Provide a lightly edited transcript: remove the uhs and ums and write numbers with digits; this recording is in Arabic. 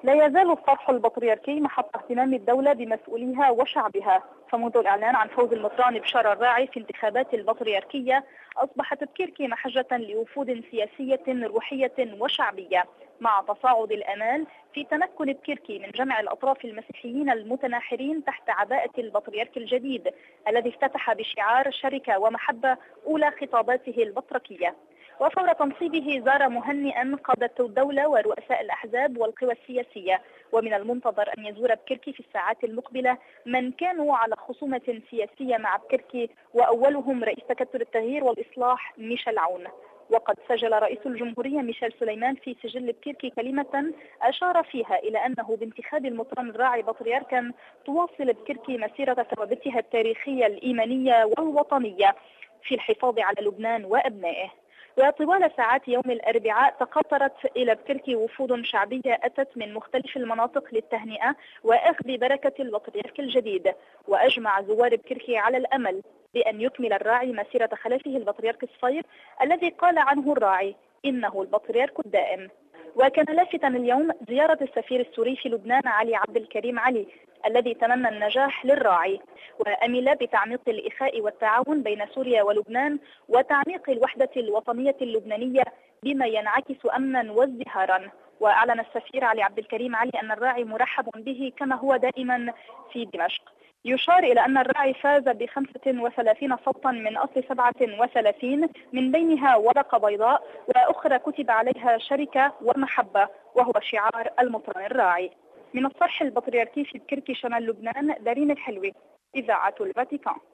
لا يزال الصرح البطريركي محط اهتمام الدولة بمسؤوليها وشعبها، فمنذ الإعلان عن فوز المطران بشار الراعي في انتخابات البطريركية أصبحت بكركي محجة لوفود سياسية روحية وشعبية، مع تصاعد الآمال في تمكن بكركي من جمع الأطراف المسيحيين المتناحرين تحت عباءة البطريرك الجديد الذي افتتح بشعار شركة ومحبة أولى خطاباته البطركية. وفور تنصيبه زار مهنئا قادة الدولة ورؤساء الأحزاب والقوى السياسية، ومن المنتظر أن يزور بكركي في الساعات المقبلة من كانوا على خصومة سياسية مع بكركي، وأولهم رئيس تكتل التغيير والإصلاح ميشيل عون. وقد سجل رئيس الجمهورية ميشيل سليمان في سجل بكركي كلمة أشار فيها إلى أنه بانتخاب المطران الراعي بطريركا تواصل بكركي مسيرة ثوابتها التاريخية الإيمانية والوطنية في الحفاظ على لبنان وأبنائه. وطوال ساعات يوم الأربعاء تقاطرت إلى بكركي وفود شعبية أتت من مختلف المناطق للتهنئة وأخذ بركة البطريرك الجديد، وأجمع زوار بكركي على الأمل بأن يكمل الراعي مسيرة خلفه البطريرك الصغير الذي قال عنه الراعي إنه البطريرك الدائم. وكان لافتا اليوم زيارة السفير السوري في لبنان علي عبد الكريم علي الذي تمنى النجاح للراعي، وأمل بتعميق الإخاء والتعاون بين سوريا ولبنان وتعميق الوحدة الوطنية اللبنانية بما ينعكس أمنا وازدهارا. وأعلن السفير علي عبد الكريم علي أن الراعي مرحب به كما هو دائما في دمشق. يشار إلى أن الراعي فاز ب35 صوتا من أصل 37، من بينها ورقة بيضاء وأخرى كتب عليها شركة ومحبة، وهو شعار المطران الراعي. من الصرح البطريركي في بكركي شمال لبنان، دارين الحلوي، إذاعة الفاتيكان.